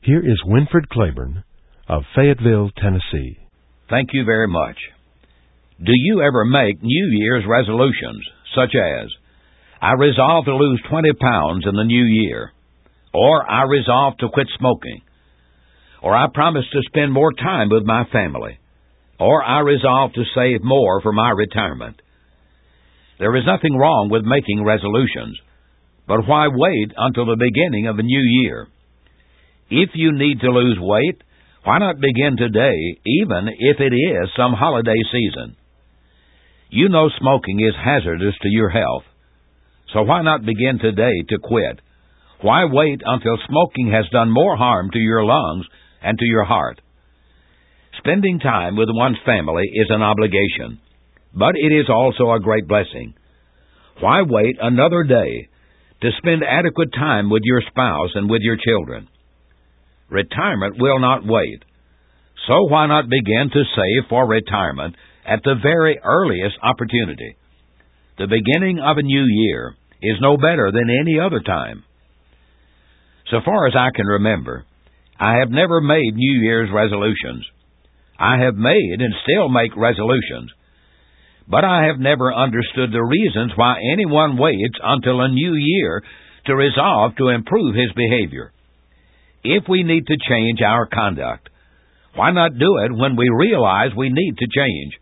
Here is Winfred Claiborne of Fayetteville, Tennessee. Thank you very much. Do you ever make New Year's resolutions, such as, I resolve to lose 20 pounds in the new year, or I resolve to quit smoking, or I promise to spend more time with my family, or I resolve to save more for my retirement? There is nothing wrong with making resolutions, but why wait until the beginning of a new year? If you need to lose weight, why not begin today, even if it is some holiday season? You know smoking is hazardous to your health, so why not begin today to quit? Why wait until smoking has done more harm to your lungs and to your heart? Spending time with one's family is an obligation, but it is also a great blessing. Why wait another day to spend adequate time with your spouse and with your children? Retirement will not wait, so why not begin to save for retirement at the very earliest opportunity? The beginning of a new year is no better than any other time. So far as I can remember, I have never made New Year's resolutions. I have made and still make resolutions, but I have never understood the reasons why anyone waits until a new year to resolve to improve his behavior. If we need to change our conduct, why not do it when we realize we need to change?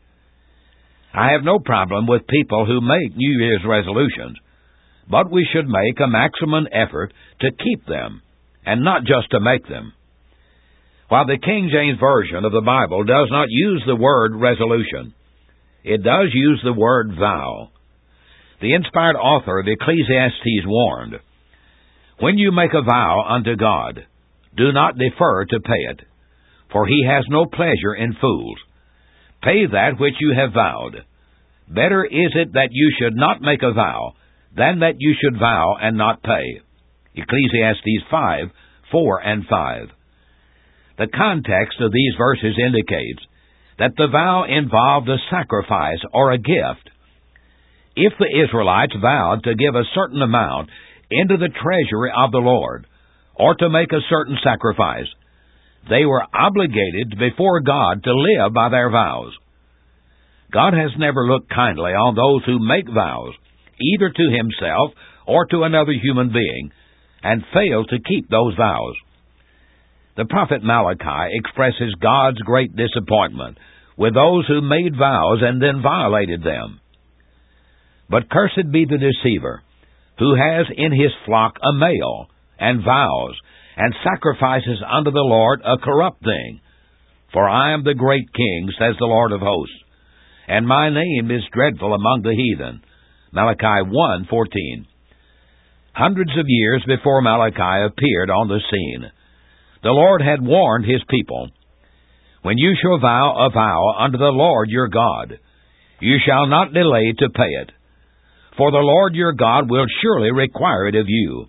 I have no problem with people who make New Year's resolutions, but we should make a maximum effort to keep them, and not just to make them. While the King James Version of the Bible does not use the word resolution, it does use the word vow. The inspired author of Ecclesiastes warned, when you make a vow unto God, do not defer to pay it, for he has no pleasure in fools. Pay that which you have vowed. Better is it that you should not make a vow, than that you should vow and not pay. Ecclesiastes 5:4 and 5. The context of these verses indicates that the vow involved a sacrifice or a gift. If the Israelites vowed to give a certain amount into the treasury of the Lord, or to make a certain sacrifice, they were obligated before God to live by their vows. God has never looked kindly on those who make vows, either to himself or to another human being, and fail to keep those vows. The prophet Malachi expresses God's great disappointment with those who made vows and then violated them. But cursed be the deceiver, who has in his flock a male, and vows, and sacrifices unto the Lord a corrupt thing. For I am the great King, says the Lord of hosts, and my name is dreadful among the heathen. Malachi 1:14. Hundreds of years before Malachi appeared on the scene, the Lord had warned his people, when you shall vow a vow unto the Lord your God, you shall not delay to pay it, for the Lord your God will surely require it of you,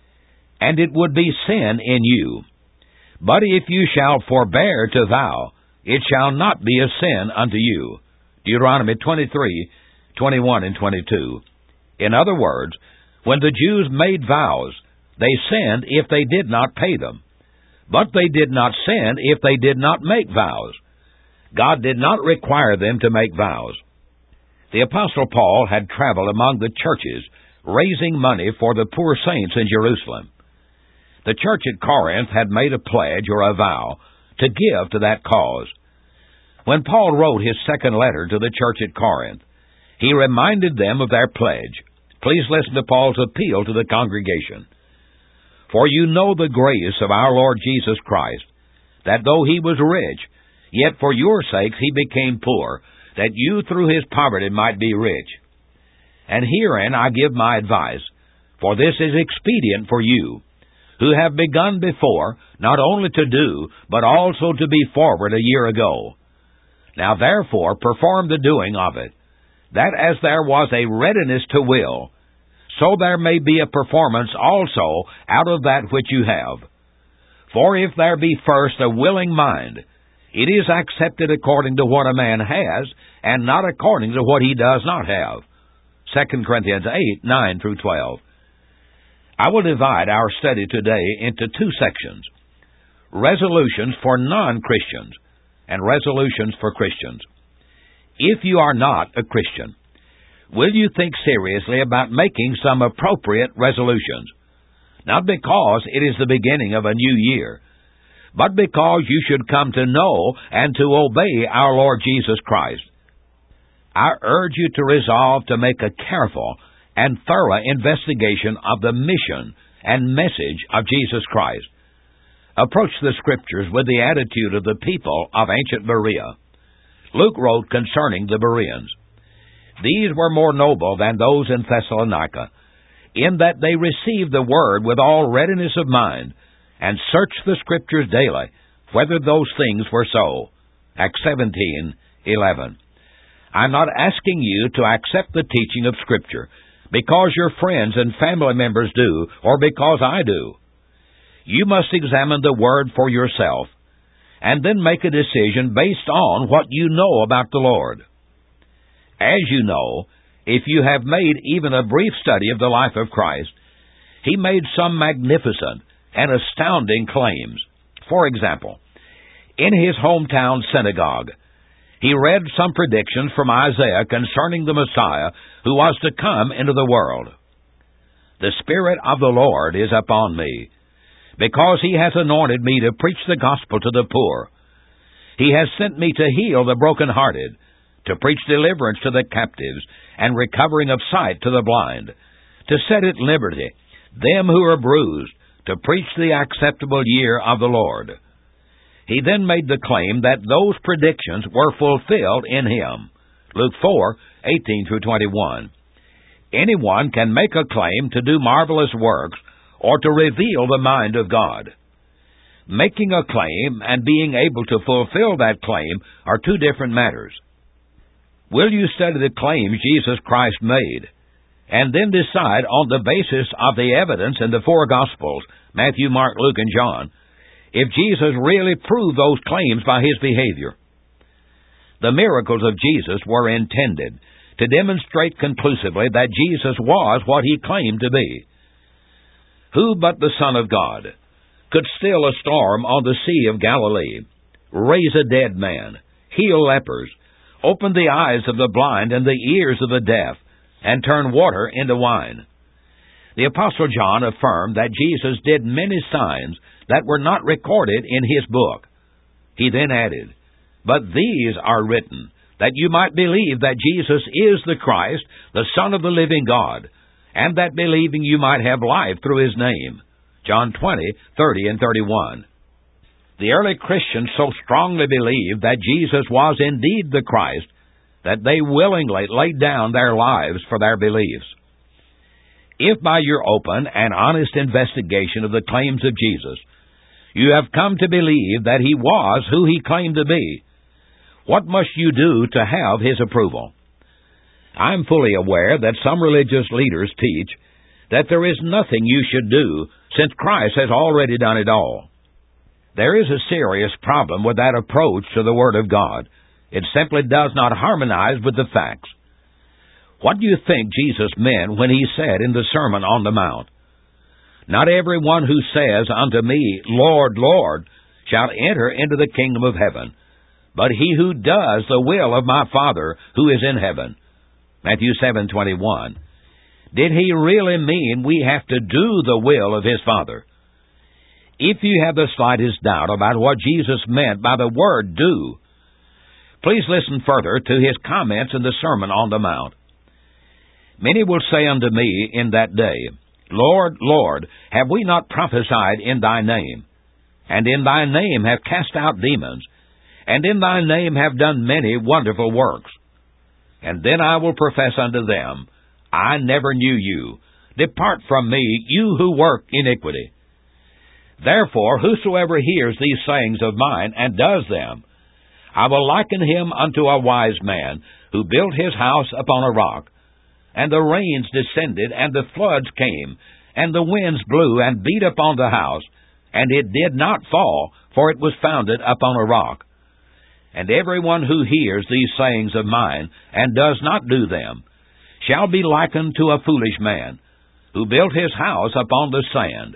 and it would be sin in you. But if you shall forbear to vow, it shall not be a sin unto you. Deuteronomy 23:21 and 22. In other words, when the Jews made vows, they sinned if they did not pay them. But they did not sin if they did not make vows. God did not require them to make vows. The Apostle Paul had traveled among the churches, raising money for the poor saints in Jerusalem. The church at Corinth had made a pledge or a vow to give to that cause. When Paul wrote his second letter to the church at Corinth, he reminded them of their pledge. Please listen to Paul's appeal to the congregation. For you know the grace of our Lord Jesus Christ, that though he was rich, yet for your sakes he became poor, that you through his poverty might be rich. And herein I give my advice, for this is expedient for you, who have begun before, not only to do, but also to be forward a year ago. Now therefore perform the doing of it, that as there was a readiness to will, so there may be a performance also out of that which you have. For if there be first a willing mind, it is accepted according to what a man has, and not according to what he does not have. 2 Corinthians 8:9 through 12. I will divide our study today into two sections. resolutions for non-Christians, and resolutions for Christians. If you are not a Christian, will you think seriously about making some appropriate resolutions? Not because it is the beginning of a new year, but because you should come to know and to obey our Lord Jesus Christ. I urge you to resolve to make a careful and thorough investigation of the mission and message of Jesus Christ. Approach the Scriptures with the attitude of the people of ancient Berea. Luke wrote concerning the Bereans, "These were more noble than those in Thessalonica, in that they received the word with all readiness of mind, and searched the Scriptures daily, whether those things were so." Acts 17:11. I'm not asking you to accept the teaching of Scripture because your friends and family members do, or because I do. You must examine the Word for yourself, and then make a decision based on what you know about the Lord. As you know, if you have made even a brief study of the life of Christ, He made some magnificent and astounding claims. For example, in His hometown synagogue, He read some predictions from Isaiah concerning the Messiah who was to come into the world. "The Spirit of the Lord is upon me, because He has anointed me to preach the gospel to the poor. He has sent me to heal the brokenhearted, to preach deliverance to the captives, and recovering of sight to the blind, to set at liberty them who are bruised, to preach the acceptable year of the Lord." He then made the claim that those predictions were fulfilled in Him. Luke 4:18-21. Anyone can make a claim to do marvelous works or to reveal the mind of God. Making a claim and being able to fulfill that claim are two different matters. Will you study the claims Jesus Christ made, and then decide on the basis of the evidence in the four Gospels, Matthew, Mark, Luke, and John, if Jesus really proved those claims by His behavior? The miracles of Jesus were intended to demonstrate conclusively that Jesus was what He claimed to be. Who but the Son of God could still a storm on the Sea of Galilee, raise a dead man, heal lepers, open the eyes of the blind and the ears of the deaf, and turn water into wine? The Apostle John affirmed that Jesus did many signs that were not recorded in his book. He then added, "But these are written, that you might believe that Jesus is the Christ, the Son of the living God, and that believing you might have life through His name." John 20:30 and 31. The early Christians so strongly believed that Jesus was indeed the Christ that they willingly laid down their lives for their beliefs. If by your open and honest investigation of the claims of Jesus, you have come to believe that He was who He claimed to be, what must you do to have His approval? I am fully aware that some religious leaders teach that there is nothing you should do since Christ has already done it all. There is a serious problem with that approach to the Word of God. It simply does not harmonize with the facts. What do you think Jesus meant when He said in the Sermon on the Mount, "Not everyone who says unto me, Lord, Lord, shall enter into the kingdom of heaven, but he who does the will of my Father who is in heaven"? Matthew 7:21. Did He really mean we have to do the will of His Father? If you have the slightest doubt about what Jesus meant by the word "do," please listen further to His comments in the Sermon on the Mount. "Many will say unto me in that day, Lord, Lord, have we not prophesied in Thy name? And in Thy name have cast out demons, and in Thy name have done many wonderful works? And then I will profess unto them, I never knew you. Depart from me, you who work iniquity. Therefore, whosoever hears these sayings of mine and does them, I will liken him unto a wise man who built his house upon a rock. And the rains descended, and the floods came, and the winds blew and beat upon the house, and it did not fall, for it was founded upon a rock. And everyone who hears these sayings of mine and does not do them shall be likened to a foolish man, who built his house upon the sand.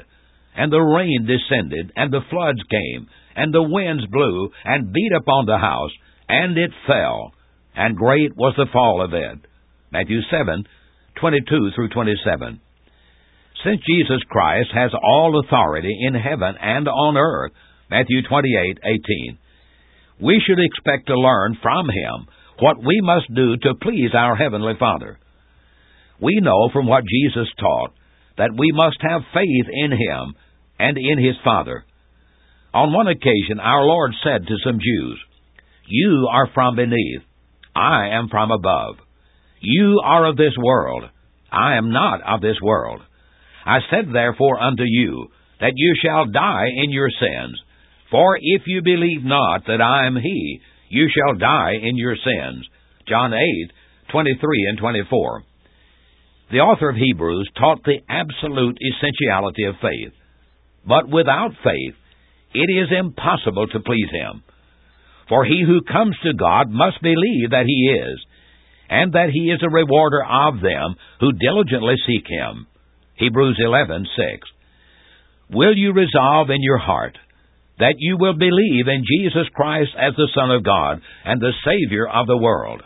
and the rain descended, and the floods came, and the winds blew, and beat upon the house, and it fell, and great was the fall of it. Matthew 7:22 through 27. Since Jesus Christ has all authority in heaven and on earth, Matthew 28:18, we should expect to learn from Him what we must do to please our Heavenly Father. We know from what Jesus taught that we must have faith in Him and in His Father. On one occasion, our Lord said to some Jews, "You are from beneath, I am from above. You are of this world, I am not of this world. I said therefore unto you, that you shall die in your sins. For if you believe not that I am He, you shall die in your sins." John 8:23 and 24. The author of Hebrews taught the absolute essentiality of faith. But without faith, it is impossible to please Him. For he who comes to God must believe that He is, and that He is a rewarder of them who diligently seek Him. Hebrews 11:6. Will you resolve in your heart that you will believe in Jesus Christ as the Son of God and the Savior of the world?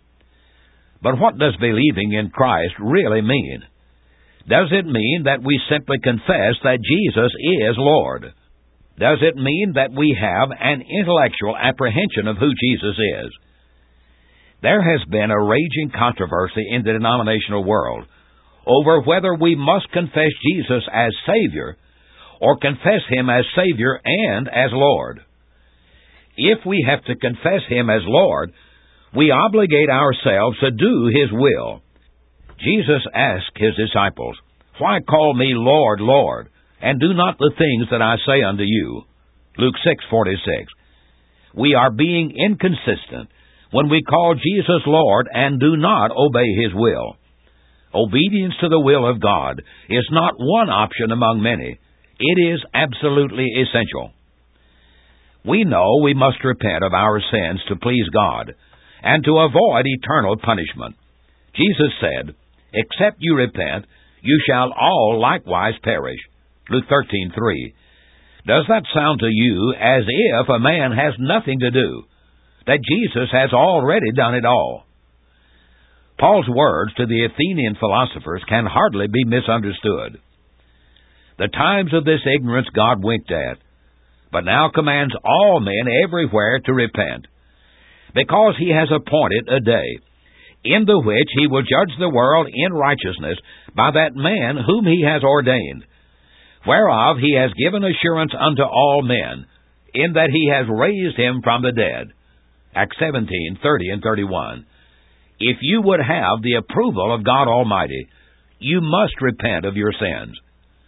But what does believing in Christ really mean? Does it mean that we simply confess that Jesus is Lord? Does it mean that we have an intellectual apprehension of who Jesus is? There has been a raging controversy in the denominational world over whether we must confess Jesus as Savior or confess Him as Savior and as Lord. If we have to confess Him as Lord, we obligate ourselves to do His will. Jesus asked His disciples, "Why call me Lord, Lord, and do not the things that I say unto you?" Luke 6:46. We are being inconsistent when we call Jesus Lord and do not obey His will. Obedience to the will of God is not one option among many. It is absolutely essential. We know we must repent of our sins to please God and to avoid eternal punishment. Jesus said, "Except you repent, you shall all likewise perish." Luke 13:3. Does that sound to you as if a man has nothing to do, that Jesus has already done it all? Paul's words to the Athenian philosophers can hardly be misunderstood. The times of this ignorance God winked at, but now commands all men everywhere to repent, because He has appointed a day, in the which He will judge the world in righteousness by that man whom He has ordained, whereof He has given assurance unto all men, in that He has raised Him from the dead. Acts 17:30 and 31. If you would have the approval of God Almighty, you must repent of your sins.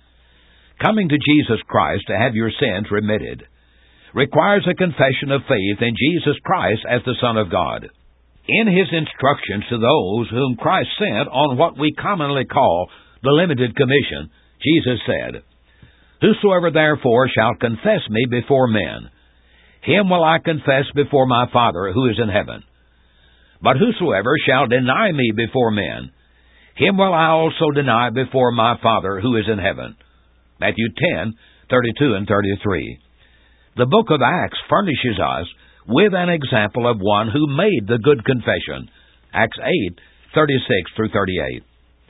Coming to Jesus Christ to have your sins remitted requires a confession of faith in Jesus Christ as the Son of God. In His instructions to those whom Christ sent on what we commonly call the limited commission, Jesus said, "Whosoever therefore shall confess me before men, him will I confess before my Father who is in heaven. But whosoever shall deny me before men, him will I also deny before my Father who is in heaven." Matthew 10:32 and 33. The book of Acts furnishes us with an example of one who made the good confession. Acts 8:36 through 38.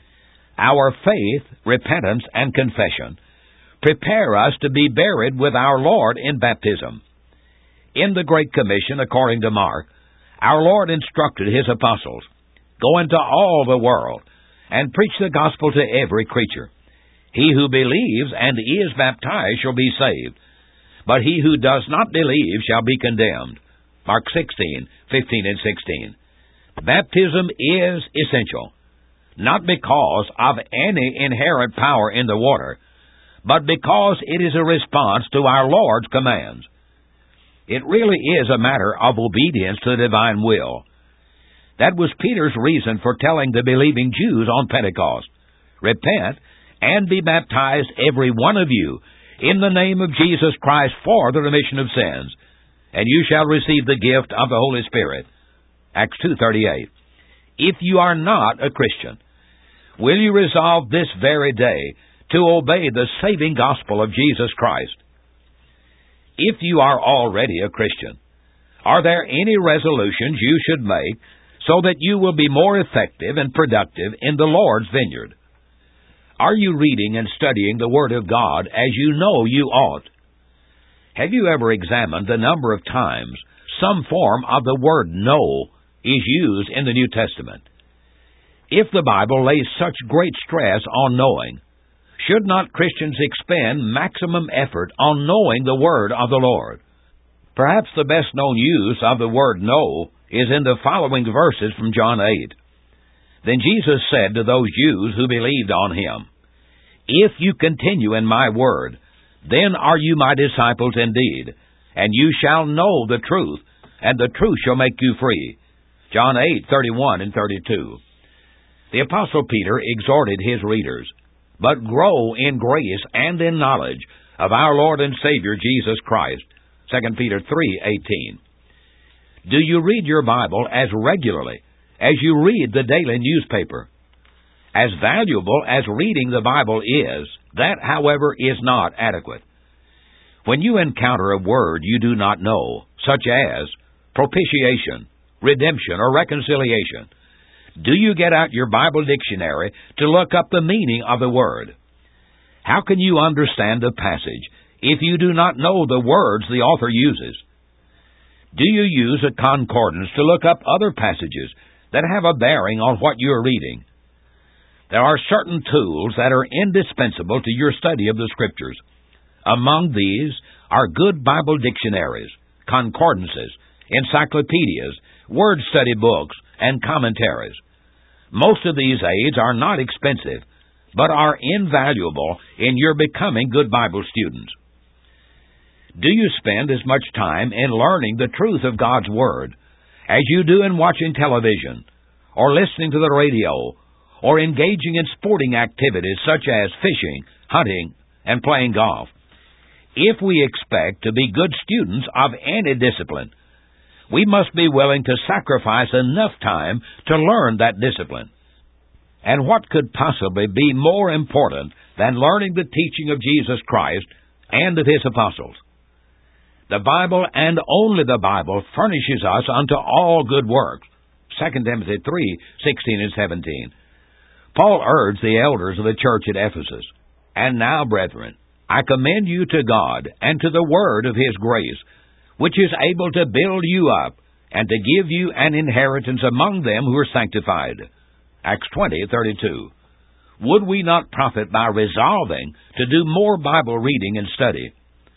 Our faith, repentance, and confession prepare us to be buried with our Lord in baptism. In the Great Commission, according to Mark, our Lord instructed His apostles, "Go into all the world and preach the gospel to every creature. He who believes and is baptized shall be saved, but he who does not believe shall be condemned." Mark 16:15 and 16. Baptism is essential, not because of any inherent power in the water, but because it is a response to our Lord's commands. It really is a matter of obedience to the divine will. That was Peter's reason for telling the believing Jews on Pentecost, "Repent and be baptized, every one of you, in the name of Jesus Christ for the remission of sins, and you shall receive the gift of the Holy Spirit." Acts 2:38. If you are not a Christian, will you resolve this very day to obey the saving gospel of Jesus Christ. If you are already a Christian, are there any resolutions you should make so that you will be more effective and productive in the Lord's vineyard? Are you reading and studying the Word of God as you know you ought? Have you ever examined the number of times some form of the word know is used in the New Testament? If the Bible lays such great stress on knowing, should not Christians expend maximum effort on knowing the Word of the Lord? Perhaps the best-known use of the word know is in the following verses from John 8. Then Jesus said to those Jews who believed on Him, If you continue in my word, then are you my disciples indeed, and you shall know the truth, and the truth shall make you free. John 8:31 and 32. The Apostle Peter exhorted his readers, But grow in grace and in knowledge of our Lord and Savior Jesus Christ. 2 Peter 3:18. Do you read your Bible as regularly as you read the daily newspaper? As valuable as reading the Bible is, that, however, is not adequate. When you encounter a word you do not know, such as propitiation, redemption, or reconciliation, do you get out your Bible dictionary to look up the meaning of the word? How can you understand the passage if you do not know the words the author uses? Do you use a concordance to look up other passages that have a bearing on what you are reading? There are certain tools that are indispensable to your study of the Scriptures. Among these are good Bible dictionaries, concordances, encyclopedias, word study books, and commentaries. Most of these aids are not expensive, but are invaluable in your becoming good Bible students. Do you spend as much time in learning the truth of God's Word as you do in watching television, or listening to the radio, or engaging in sporting activities such as fishing, hunting, and playing golf? If we expect to be good students of any discipline, we must be willing to sacrifice enough time to learn that discipline. And what could possibly be more important than learning the teaching of Jesus Christ and of His apostles? The Bible, and only the Bible, furnishes us unto all good works. 2 Timothy 3:16 and 17. Paul urged the elders of the church at Ephesus, And now, brethren, I commend you to God and to the word of His grace, which is able to build you up and to give you an inheritance among them who are sanctified. Acts 20:32. Would we not profit by resolving to do more Bible reading and study?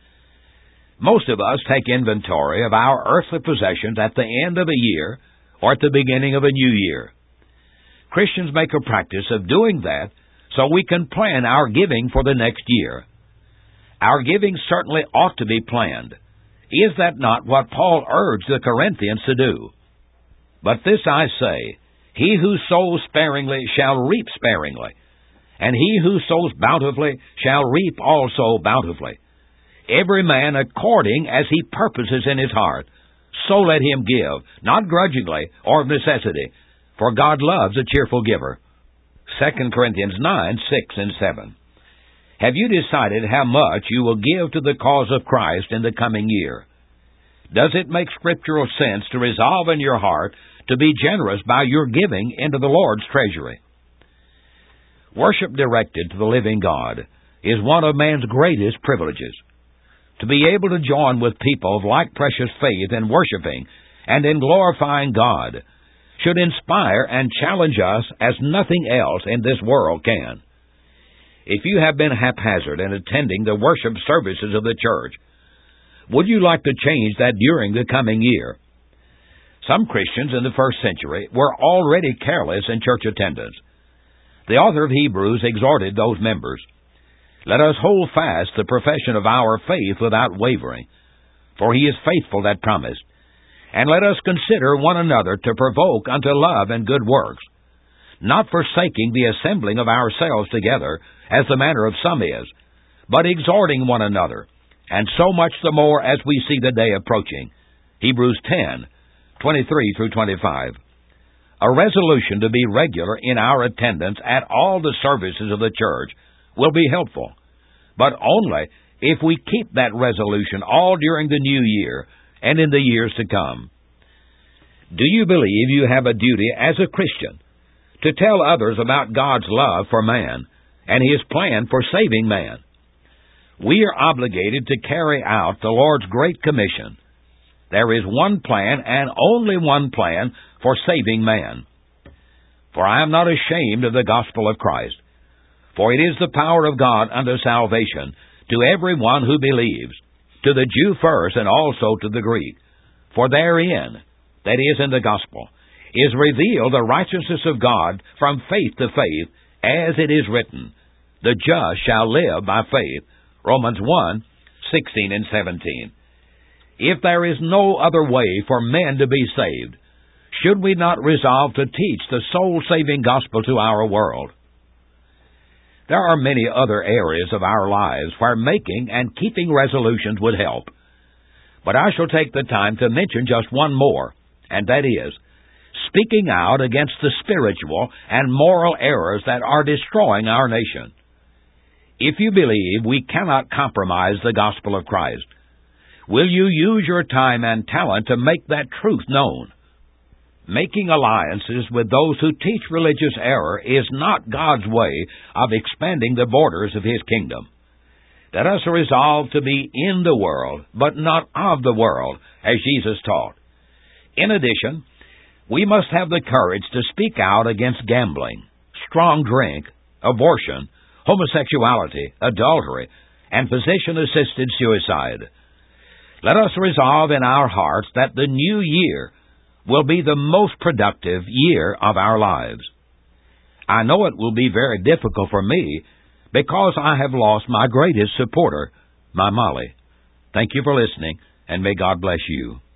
Most of us take inventory of our earthly possessions at the end of a year or at the beginning of a new year. Christians make a practice of doing that so we can plan our giving for the next year. Our giving certainly ought to be planned. Is that not what Paul urged the Corinthians to do? But this I say, He who sows sparingly shall reap sparingly, and he who sows bountifully shall reap also bountifully. Every man according as he purposes in his heart, so let him give, not grudgingly or of necessity, for God loves a cheerful giver. 2 Corinthians 9:6 and 7. Have you decided how much you will give to the cause of Christ in the coming year? Does it make scriptural sense to resolve in your heart to be generous by your giving into the Lord's treasury? Worship directed to the living God is one of man's greatest privileges. To be able to join with people of like precious faith in worshiping and in glorifying God should inspire and challenge us as nothing else in this world can. If you have been haphazard in attending the worship services of the church, would you like to change that during the coming year? Some Christians in the first century were already careless in church attendance. The author of Hebrews exhorted those members, Let us hold fast the profession of our faith without wavering, for He is faithful that promised. And let us consider one another to provoke unto love and good works, not forsaking the assembling of ourselves together, as the manner of some is, but exhorting one another, and so much the more as we see the day approaching. Hebrews 10:23 through 25. A resolution to be regular in our attendance at all the services of the church will be helpful, but only if we keep that resolution all during the new year and in the years to come. Do you believe you have a duty as a Christian to tell others about God's love for man and His plan for saving man? We are obligated to carry out the Lord's Great Commission. There is one plan and only one plan for saving man. For I am not ashamed of the gospel of Christ, for it is the power of God unto salvation to every one who believes, to the Jew first and also to the Greek. For therein, that is in the gospel, is revealed the righteousness of God from faith to faith, as it is written, the just shall live by faith. Romans 1:16 and 17. If there is no other way for men to be saved, should we not resolve to teach the soul-saving gospel to our world? There are many other areas of our lives where making and keeping resolutions would help, but I shall take the time to mention just one more, and that is speaking out against the spiritual and moral errors that are destroying our nation. If you believe we cannot compromise the gospel of Christ, will you use your time and talent to make that truth known? Making alliances with those who teach religious error is not God's way of expanding the borders of His kingdom. Let us resolve to be in the world, but not of the world, as Jesus taught. In addition, we must have the courage to speak out against gambling, strong drink, abortion, homosexuality, adultery, and physician-assisted suicide. Let us resolve in our hearts that the new year will be the most productive year of our lives. I know it will be very difficult for me because I have lost my greatest supporter, my Molly. Thank you for listening, and may God bless you.